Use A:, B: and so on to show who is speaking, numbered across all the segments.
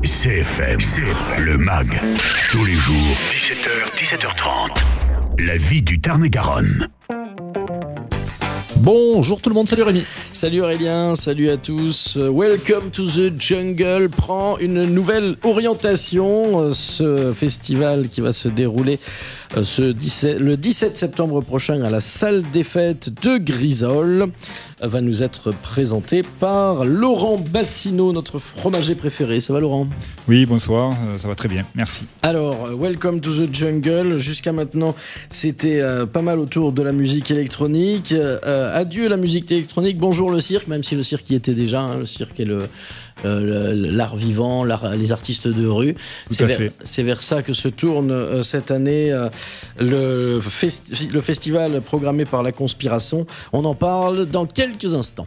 A: CFM, le MAG, tous les jours, 17h, 17h30. La vie du Tarn-et-Garonne.
B: Bonjour tout le monde, salut Rémi.
C: Salut Aurélien, salut à tous. Welcome to the Jungle prend une nouvelle orientation. Ce festival qui va se dérouler le 17 septembre prochain à la salle des fêtes de Grisol va nous être présenté par Laurent Bassino, notre fromager préféré. Ça va Laurent ?
D: Oui, bonsoir, ça va très bien, merci.
C: Alors, Welcome to the Jungle, jusqu'à maintenant c'était pas mal autour de la musique électronique. Adieu la musique électronique, bonjour le cirque, même si le cirque y était déjà, le cirque est l'art vivant, les artistes de rue. C'est vers ça que se tourne cette année le festival programmé par La Conspiration. On en parle dans quelques instants.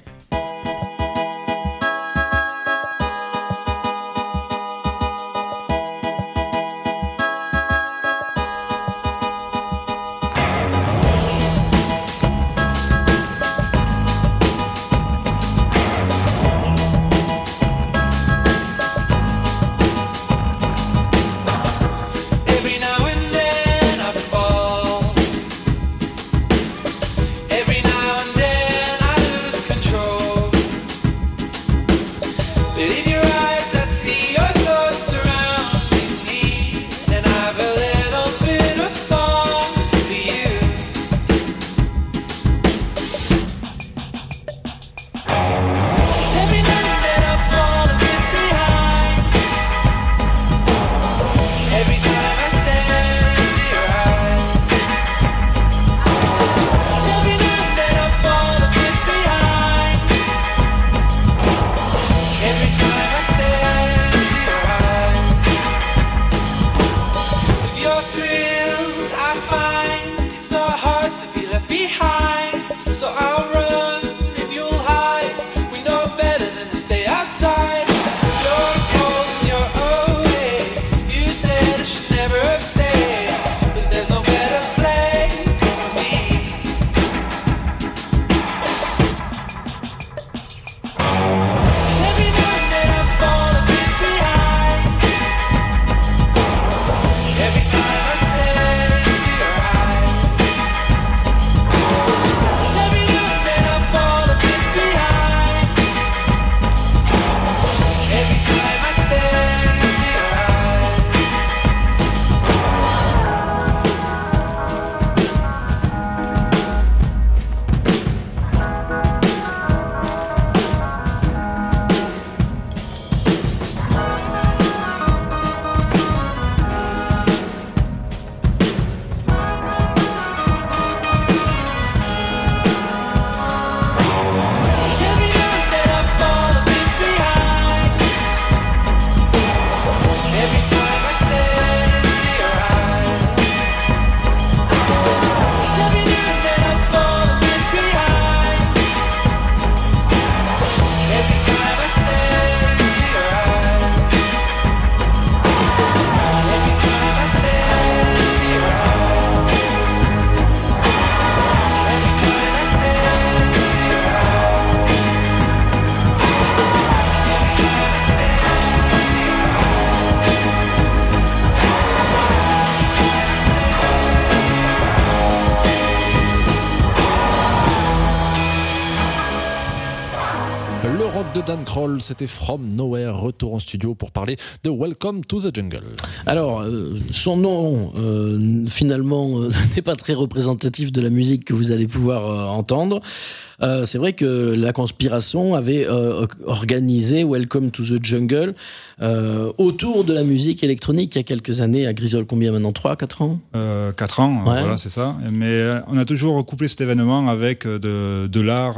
B: De Dan Kroll, c'était From Nowhere, retour en studio pour parler de Welcome to the Jungle.
C: Alors, son nom, finalement, n'est pas très représentatif de la musique que vous allez pouvoir entendre. C'est vrai que La Conspiration avait organisé Welcome to the Jungle autour de la musique électronique il y a quelques années à Grisol. Combien maintenant ? 3-4 ans
D: 4 ans,
C: ouais.
D: Voilà, c'est ça. Mais on a toujours couplé cet événement avec de l'art,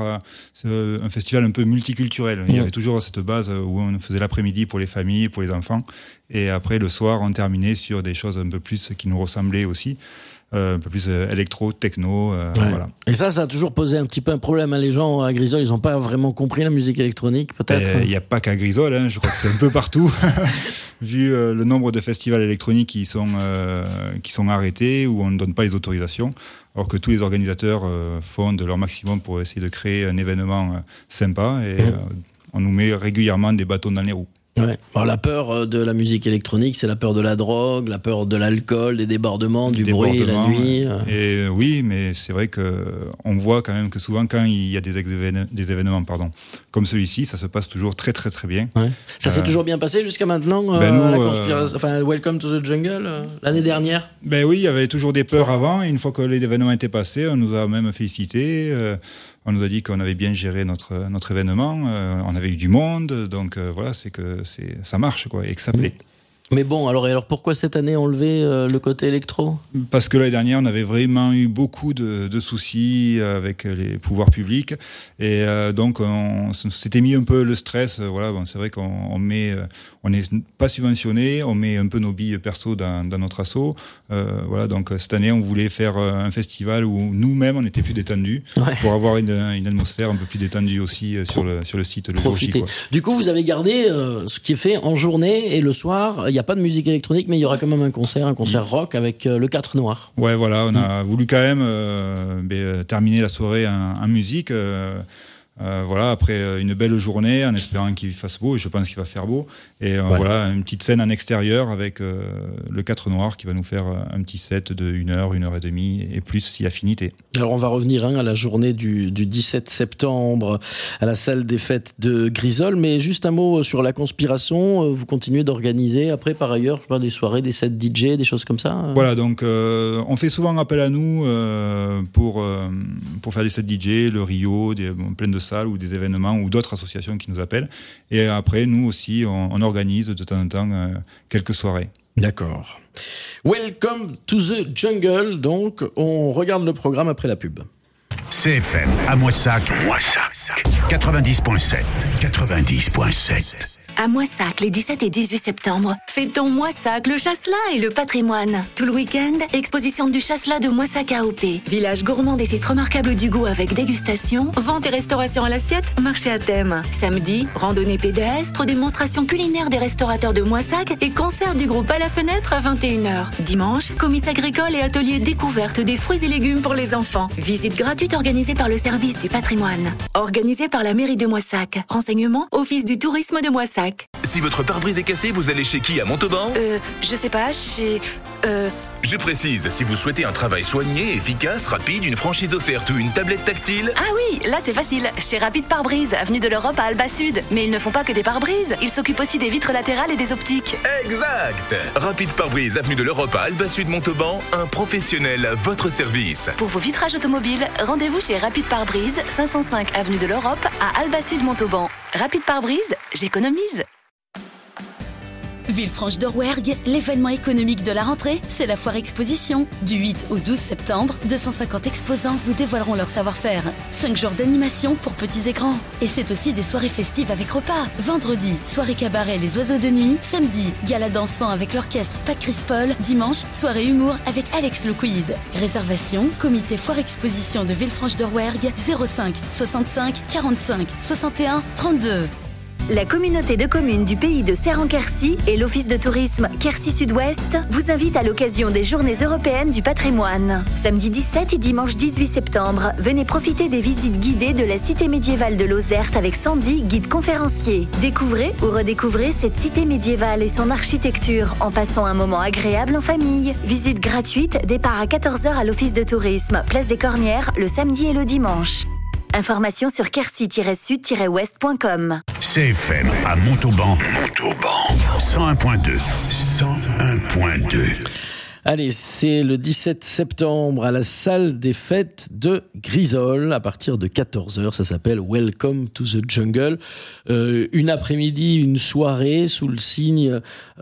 D: un festival un peu multiculturel. Il y avait toujours cette base où on faisait l'après-midi pour les familles, pour les enfants. Et après, le soir, on terminait sur des choses un peu plus qui nous ressemblaient aussi. Un peu plus électro, techno,
C: ouais.
D: Voilà.
C: Et ça a toujours posé un petit peu un problème. Les gens à Grisol, ils n'ont pas vraiment compris la musique électronique, peut-être.
D: Il n'y a pas qu'à Grisol, je crois que c'est un peu partout. Vu le nombre de festivals électroniques qui sont arrêtés, où on ne donne pas les autorisations, alors que tous les organisateurs font de leur maximum pour essayer de créer un événement sympa, et on nous met régulièrement des bâtons dans les roues.
C: Ouais. Alors, la peur de la musique électronique, c'est la peur de la drogue, la peur de l'alcool, des débordements, du bruit, la nuit.
D: Et oui, mais c'est vrai que on voit quand même que souvent quand il y a des événements, comme celui-ci, ça se passe toujours très très très bien.
C: Ouais. Ça s'est toujours bien passé jusqu'à maintenant. Welcome to the Jungle l'année dernière.
D: Ben oui, il y avait toujours des peurs avant. Et une fois que les événements étaient passés, on nous a même félicité. On nous a dit qu'on avait bien géré notre événement. On avait eu du monde, donc voilà, ça marche quoi, et que ça plaît.
C: Mais bon, alors pourquoi cette année enlever le côté électro ?
D: Parce que l'année dernière, on avait vraiment eu beaucoup de soucis avec les pouvoirs publics, et donc on s'était mis un peu le stress. Voilà, bon, c'est vrai qu'on n'est pas subventionné, on met un peu nos billes perso dans notre asso. Voilà, donc cette année, on voulait faire un festival où nous-mêmes on était plus détendus, pour avoir une atmosphère un peu plus détendue aussi sur le site le jour J, quoi.
C: Du coup, vous avez gardé ce qui est fait en journée et le soir. Il n'y a pas de musique électronique, mais il y aura quand même un concert rock avec le 4 Noir.
D: Ouais, voilà, on a voulu quand même terminer la soirée en musique. Voilà, après une belle journée, en espérant qu'il fasse beau, et je pense qu'il va faire beau. Et voilà, une petite scène en extérieur avec le 4 Noir qui va nous faire un petit set de 1 heure, 1 heure et demie, et plus si affinité.
C: Alors on va revenir à la journée du 17 septembre à la salle des fêtes de Grisol, mais juste un mot sur la conspiration. Vous continuez d'organiser après par ailleurs, je sais pas, des soirées, des sets DJ, des choses comme ça.
D: Voilà, donc on fait souvent appel à nous pour faire des sets DJ, le Rio, plein de salles ou des événements ou d'autres associations qui nous appellent. Et après, nous aussi, on organise de temps en temps quelques soirées.
C: D'accord. Welcome to the Jungle. Donc, on regarde le programme après la pub.
A: CFM à Moissac. 90.7. 90.7.
E: À Moissac, les 17 et 18 septembre, fêtons Moissac, le chasselas et le patrimoine. Tout le week-end, exposition du chasselas de Moissac AOP. Village gourmand des sites remarquables du goût avec dégustation, vente et restauration à l'assiette, marché à thème. Samedi, randonnée pédestre, démonstration culinaire des restaurateurs de Moissac et concert du groupe à la fenêtre à 21h. Dimanche, comice agricole et atelier découverte des fruits et légumes pour les enfants. Visite gratuite organisée par le service du patrimoine. Organisée par la mairie de Moissac. Renseignements, office du tourisme de Moissac.
F: Si votre pare-brise est cassé, vous allez chez qui à Montauban ?
E: Je sais pas, chez...
F: Je précise, si vous souhaitez un travail soigné, efficace, rapide, une franchise offerte ou une tablette tactile...
G: Ah oui, là c'est facile, chez Rapide Pare-Brise, avenue de l'Europe à Alba Sud. Mais ils ne font pas que des pare-brises, ils s'occupent aussi des vitres latérales et des optiques.
F: Exact ! Rapide Pare-Brise, avenue de l'Europe à Alba Sud Montauban, un professionnel à votre service.
G: Pour vos vitrages automobiles, rendez-vous chez Rapide Pare-Brise, 505 avenue de l'Europe à Alba Sud Montauban. Rapide Pare-Brise, j'économise.
H: Villefranche-de-Rouergue, l'événement économique de la rentrée, c'est la foire exposition. Du 8 au 12 septembre, 250 exposants vous dévoileront leur savoir-faire. 5 jours d'animation pour petits et grands. Et c'est aussi des soirées festives avec repas. Vendredi, soirée cabaret Les Oiseaux de Nuit. Samedi, gala dansant avec l'orchestre Pat Chris Paul. Dimanche, soirée humour avec Alex Le Quid. Réservation, comité foire exposition de Villefranche-de-Rouergue, 05 65 45 61 32.
E: La communauté de communes du pays de Serran-Quercy et l'office de tourisme Quercy Sud-Ouest vous invitent à l'occasion des Journées européennes du patrimoine. Samedi 17 et dimanche 18 septembre, venez profiter des visites guidées de la cité médiévale de Lozerte avec Sandy, guide conférencier. Découvrez ou redécouvrez cette cité médiévale et son architecture en passant un moment agréable en famille. Visite gratuite, départ à 14h à l'office de tourisme, place des Cornières, le samedi et le dimanche. Informations sur quercy-sud-ouest.com.
A: CFM à Montauban. 101.2. 101.2.
C: Allez, c'est le 17 septembre à la salle des fêtes de Grisol à partir de 14h. Ça s'appelle Welcome to the Jungle. Une après-midi, une soirée sous le signe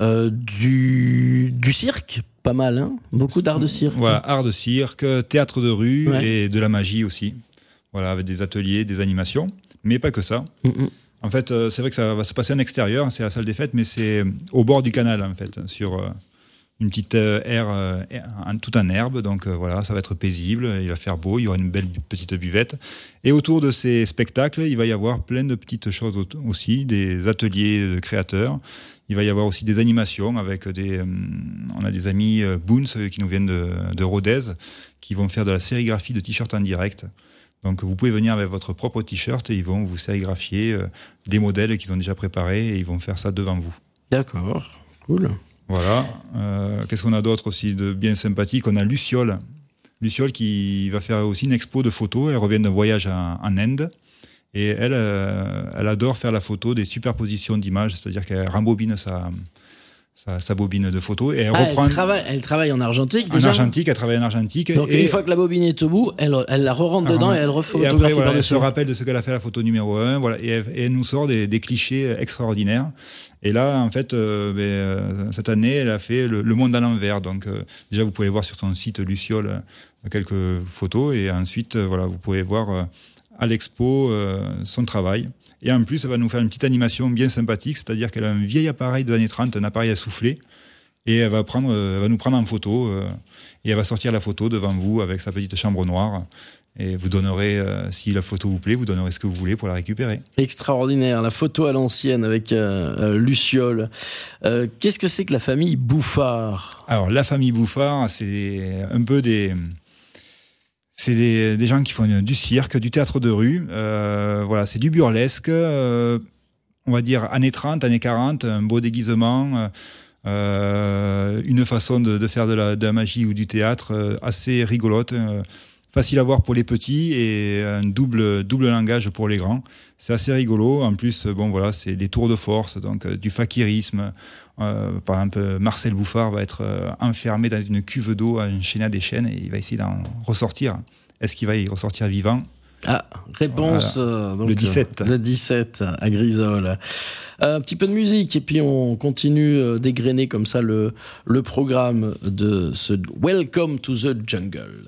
C: du cirque. Pas mal, hein ? Beaucoup d'art de cirque.
D: Voilà, art de cirque, théâtre de rue et de la magie aussi. Voilà, avec des ateliers, des animations, mais pas que ça. En fait, c'est vrai que ça va se passer en extérieur, c'est la salle des fêtes, mais c'est au bord du canal, en fait, sur une petite aire, tout en herbe. Donc voilà, ça va être paisible, il va faire beau, il y aura une belle petite buvette. Et autour de ces spectacles, il va y avoir plein de petites choses aussi, des ateliers de créateurs. Il va y avoir aussi des animations avec on a des amis Boons qui nous viennent de Rodez, qui vont faire de la sérigraphie de t-shirts en direct. Donc vous pouvez venir avec votre propre t-shirt et ils vont vous sérigraphier des modèles qu'ils ont déjà préparés et ils vont faire ça devant vous.
C: D'accord, cool.
D: Voilà. Qu'est-ce qu'on a d'autre aussi de bien sympathique? On a Luciole. Luciole qui va faire aussi une expo de photos. Elle revient d'un voyage en Inde. Et elle adore faire la photo des superpositions d'images, c'est-à-dire qu'elle rembobine sa bobine de photos et elle reprend.
C: Elle travaille en argentique déjà.
D: En argentique, elle travaille en argentique.
C: Donc une fois que la bobine est au bout, elle la re-rentre dedans et elle refotographie.
D: Et après, voilà, elle se rappelle de ce qu'elle a fait la photo numéro 1, voilà, et elle nous sort des clichés extraordinaires. Et là, en fait, cette année, elle a fait le monde à l'envers. Donc déjà, vous pouvez voir sur son site Luciole quelques photos et ensuite, voilà, vous pouvez voir à l'expo son travail. Et en plus, elle va nous faire une petite animation bien sympathique, c'est-à-dire qu'elle a un vieil appareil des années 30, un appareil à souffler, et elle va nous prendre en photo, et elle va sortir la photo devant vous avec sa petite chambre noire, et vous donnerez, si la photo vous plaît, vous donnerez ce que vous voulez pour la récupérer.
C: Extraordinaire, la photo à l'ancienne avec Luciole. Qu'est-ce que c'est que la famille Bouffard? Alors, la famille Bouffard, c'est un peu
D: c'est des gens qui font du cirque, du théâtre de rue. Voilà, c'est du burlesque. On va dire années 30, années 40, un beau déguisement, une façon de faire de la magie ou du théâtre assez rigolote, facile à voir pour les petits et un double langage pour les grands. C'est assez rigolo. En plus, bon voilà, c'est des tours de force, donc du fakirisme. Par exemple, Marcel Bouffard va être enfermé dans une cuve d'eau, enchaîné à des chaînes, et il va essayer d'en ressortir. Est-ce qu'il va y ressortir vivant? Réponse donc, le 17.
C: Le 17 à Grisole. Un petit peu de musique et puis on continue d'égrener comme ça le programme de ce Welcome to the Jungle.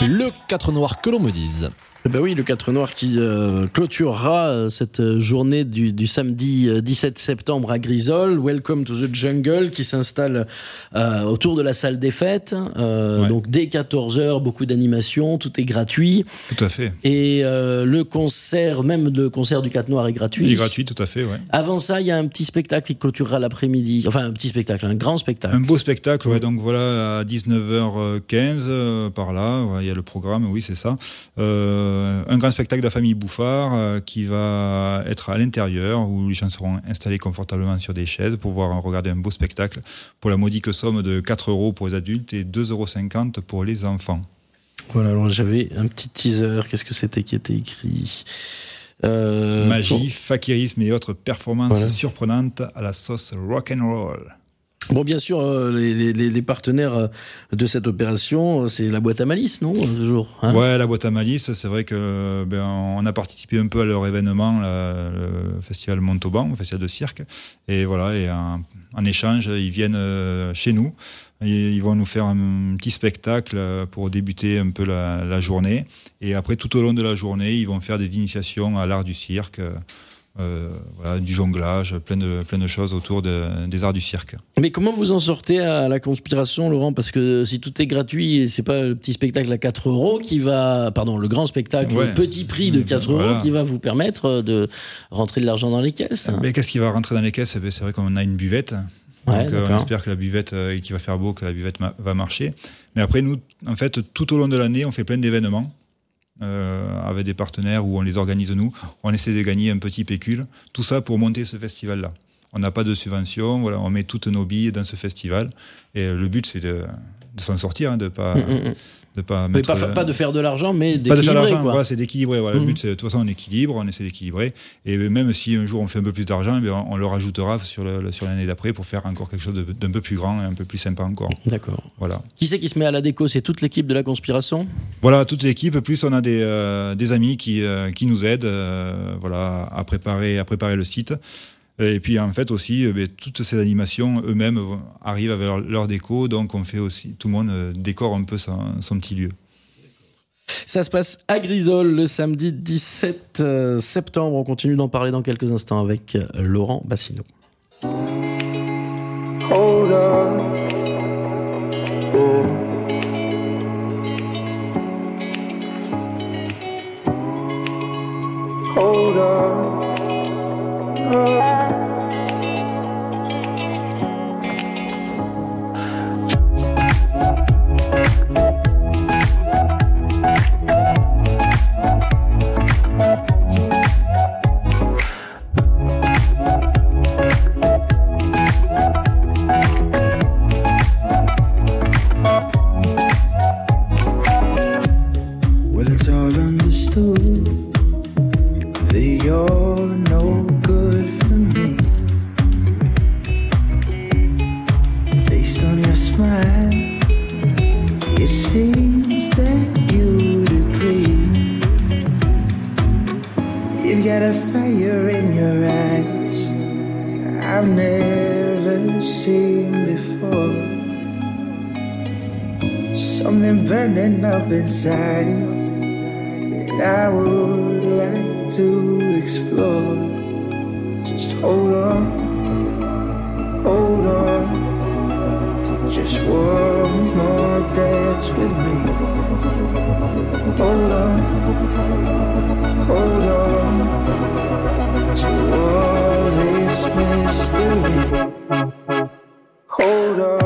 B: Le 4 noir que l'on me dise.
C: Eh ben oui, le 4 noir qui clôturera cette journée du samedi 17 septembre à Grisol. Welcome to the Jungle qui s'installe autour de la salle des fêtes. Donc dès 14h, beaucoup d'animations, tout est gratuit.
D: Tout à fait.
C: Et le concert du 4 noir est gratuit.
D: Il est gratuit, tout à fait, ouais.
C: Avant ça, il y a un petit spectacle qui clôturera l'après-midi. Enfin, un petit spectacle, un grand spectacle.
D: Un beau spectacle, ouais. Donc voilà, à 19h15, par là, il y a le programme, oui, c'est ça. Un grand spectacle de la famille Bouffard qui va être à l'intérieur où les gens seront installés confortablement sur des chaises pour pouvoir regarder un beau spectacle pour la modique somme de 4 € pour les adultes et 2,50 € pour les enfants.
C: Voilà, alors j'avais un petit teaser. Qu'est-ce que c'était qui était écrit ?
D: Magie, fakirisme et autres performances surprenantes à la sauce rock'n'roll.
C: Bon, bien sûr, les partenaires de cette opération, c'est la boîte à malice, non, toujours, hein ? Ouais,
D: la boîte à malice, c'est vrai que on a participé un peu à leur événement, le festival Montauban, le festival de cirque, et voilà, et en échange, ils viennent chez nous. Ils vont nous faire un petit spectacle pour débuter un peu la journée, et après, tout au long de la journée, ils vont faire des initiations à l'art du cirque. Du jonglage, plein de choses autour des arts du cirque.
C: Mais comment vous en sortez à la conspiration, Laurent ? Parce que si tout est gratuit, c'est pas le petit spectacle à 4 € le grand spectacle, le petit prix de 4 € qui va vous permettre de rentrer de l'argent dans les caisses.
D: Mais qu'est-ce qui va rentrer dans les caisses ? C'est vrai qu'on a une buvette. Donc on espère que la buvette, qu'il va faire beau, que la buvette va marcher. Mais après, nous, en fait, tout au long de l'année, on fait plein d'événements. Avec des partenaires où on les organise nous, on essaie de gagner un petit pécule, tout ça pour monter ce festival-là. On n'a pas de subvention, voilà, on met toutes nos billes dans ce festival et le but c'est de s'en sortir, de pas mettre,
C: pas de faire de l'argent, mais d'équilibrer.
D: Pas de faire de l'argent, voilà, c'est d'équilibrer. Voilà. Le but c'est de toute façon on équilibre, on essaie d'équilibrer et même si un jour on fait un peu plus d'argent, on le rajoutera sur l'année d'après pour faire encore quelque chose d'un peu plus grand et un peu plus sympa encore.
C: D'accord.
D: Voilà.
C: Qui c'est qui se met à la déco ? C'est toute l'équipe de la conspiration ?
D: Voilà, toute l'équipe. Plus on a des amis qui nous aident, à préparer le site. Et puis en fait aussi, toutes ces animations eux-mêmes arrivent avec leur déco, donc on fait aussi, tout le monde décore un peu son petit lieu.
C: Ça se passe à Grisol le samedi 17 septembre. On continue d'en parler dans quelques instants avec Laurent Bassino.
I: Hold on. Oh. Hold on. Oh. Inside that I would like to explore. Just hold on to just one more dance with me. Hold on to all this mystery. Hold on.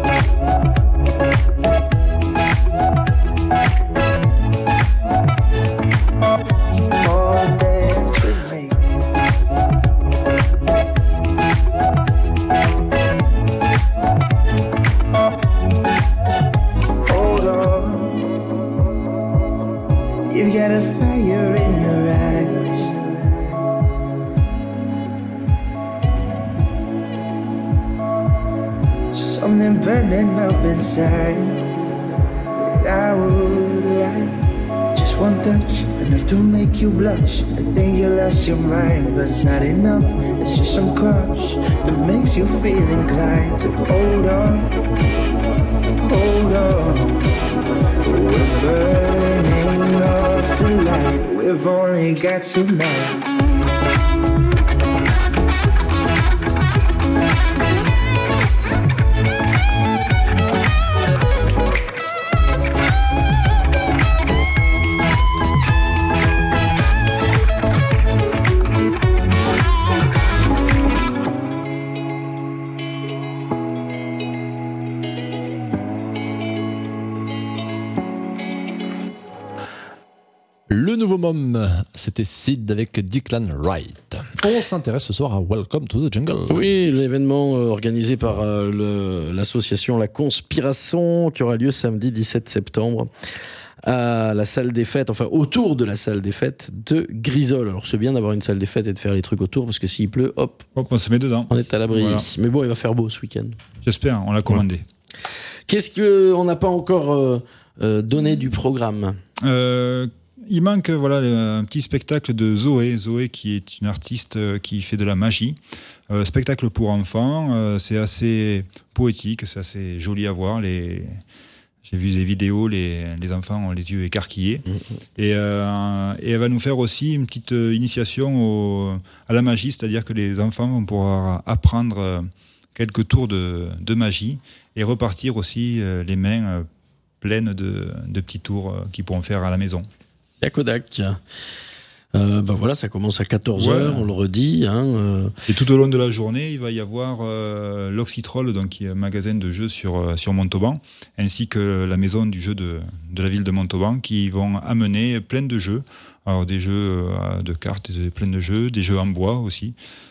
I: Burning up inside that I would like just one touch, enough to make you blush. I think you lost your mind, but it's not enough. It's just some crush that makes you feel inclined to hold on. We're burning ain't got so mad.
B: Le nouveau môme, c'était Sid avec Declan Wright. On s'intéresse ce soir à Welcome to the Jungle.
C: Oui, l'événement organisé par l'association La Conspiration qui aura lieu samedi 17 septembre à la salle des fêtes, enfin autour de la salle des fêtes de Grisol. Alors c'est bien d'avoir une salle des fêtes et de faire les trucs autour parce que s'il pleut, hop,
D: on se met dedans.
C: On est à l'abri. Voilà. Mais bon, il va faire beau ce week-end.
D: J'espère, on l'a commandé.
C: Ouais. Qu'est-ce qu'on n'a pas encore donné du programme ?
D: Il manque un petit spectacle de Zoé. Zoé qui est une artiste qui fait de la magie. Spectacle pour enfants, c'est assez poétique, c'est assez joli à voir. J'ai vu des vidéos, les enfants ont les yeux écarquillés. Et elle va nous faire aussi une petite initiation à la magie, c'est-à-dire que les enfants vont pouvoir apprendre quelques tours de magie et repartir aussi les mains pleines de petits tours qu'ils pourront faire à la maison.
C: Kodak. Voilà, ça commence à 14h, on le redit.
D: Et tout au long de la journée, il va y avoir l'Oxytrol, donc qui est un magasin de jeux sur Montauban, ainsi que la maison du jeu de la ville de Montauban, qui vont amener plein de jeux. Alors des jeux de cartes, plein de jeux, des jeux en bois aussi.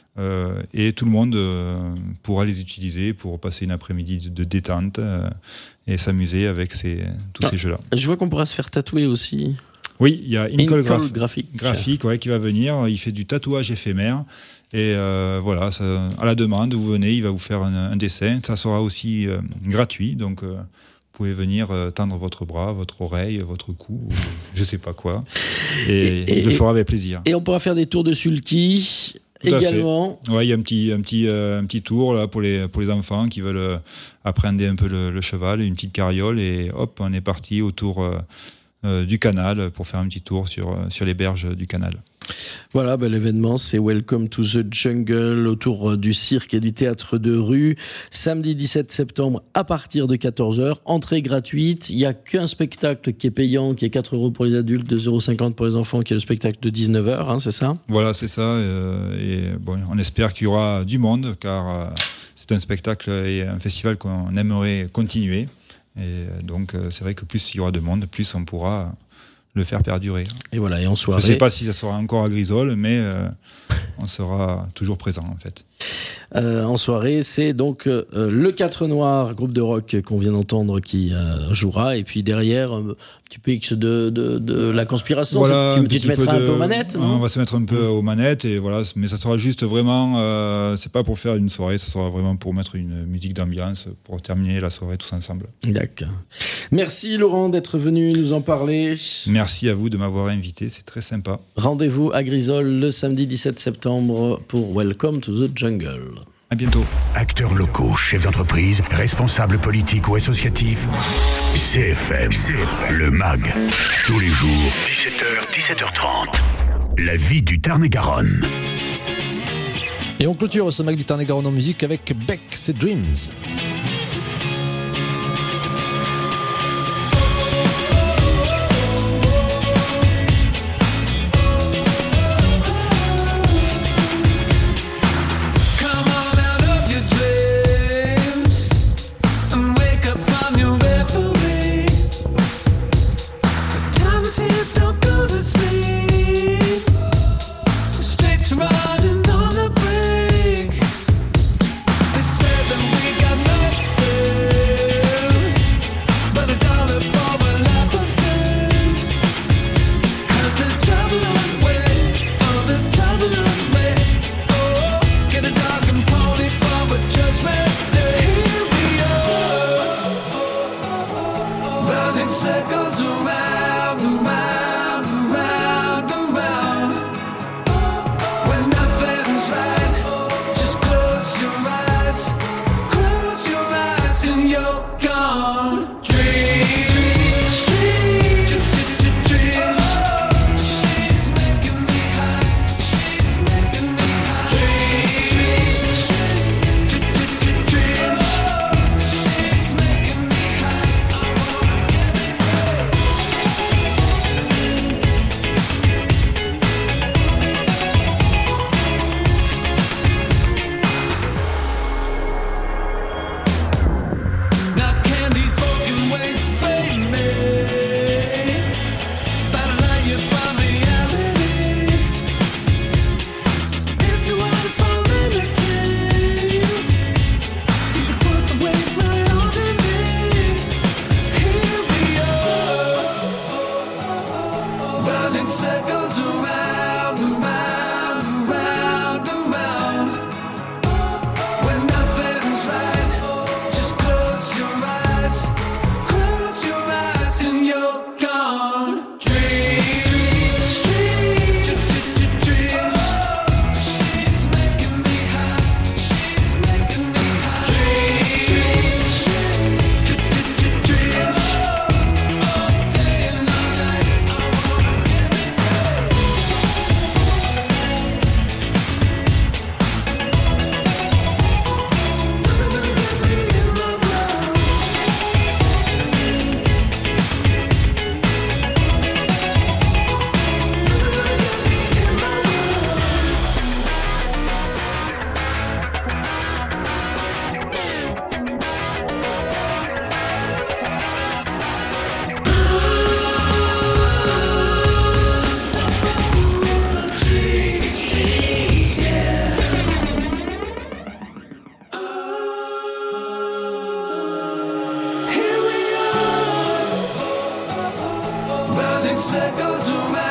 D: Et tout le monde pourra les utiliser pour passer une après-midi de détente et s'amuser avec tous ces jeux-là.
C: Je vois qu'on pourra se faire tatouer aussi.
D: Oui, il y a Incol
C: graphique
D: qui va venir. Il fait du tatouage éphémère. Et voilà, ça, à la demande, vous venez, il va vous faire un dessin. Ça sera aussi gratuit. Donc, vous pouvez venir tendre votre bras, votre oreille, votre cou, je sais pas quoi. Et il le fera avec plaisir.
C: Et on pourra faire des tours de sulky également.
D: Ouais, il y a un petit tour là pour les enfants qui veulent appréhender un peu le cheval, une petite carriole. Et hop, on est parti autour du canal pour faire un petit tour sur les berges du canal.
C: Voilà, l'événement c'est Welcome to the Jungle autour du cirque et du théâtre de rue, samedi 17 septembre à partir de 14h, entrée gratuite. Il n'y a qu'un spectacle qui est payant, qui est 4 € pour les adultes, 2,50 € pour les enfants, qui est le spectacle de 19h, c'est ça ?
D: Voilà, c'est ça, et bon, on espère qu'il y aura du monde, car c'est un spectacle et un festival qu'on aimerait continuer. Et donc, c'est vrai que plus il y aura de monde, plus on pourra le faire perdurer.
C: Et voilà, et en soirée.
D: Je ne sais pas si ça sera encore à Grisol, mais on sera toujours présent, en fait.
C: En soirée, c'est donc le 4 Noir, groupe de rock qu'on vient d'entendre, qui jouera. Et puis derrière, un petit peu X de la conspiration.
D: Voilà,
C: tu te mettras un peu aux manettes, non ?
D: On va se mettre un peu aux manettes, et voilà, mais ça sera juste vraiment, c'est pas pour faire une soirée, ça sera vraiment pour mettre une musique d'ambiance, pour terminer la soirée tous ensemble.
C: D'accord. Merci Laurent d'être venu nous en parler.
D: Merci à vous de m'avoir invité, c'est très sympa.
C: Rendez-vous à Grisol le samedi 17 septembre pour Welcome to the Jungle.
D: À bientôt.
A: Acteurs locaux, chefs d'entreprise, responsables politiques ou associatifs, CFM, le MAG, tous les jours, 17h, 17h30. La vie du Tarn-et-Garonne.
B: Et on clôture ce MAG du Tarn-et-Garonne en musique avec Beck, c'est Dreams.
J: Riding on a break. They said that we got no Burning circles around, around, around, around. When nothing's right, just close your eyes. Close your eyes and you're gone. Dreams, dreams, dreams. She's making me high. She's making me high. Dreams, dreams. All day and all night, I wanna give it to Here we are, burning circles around.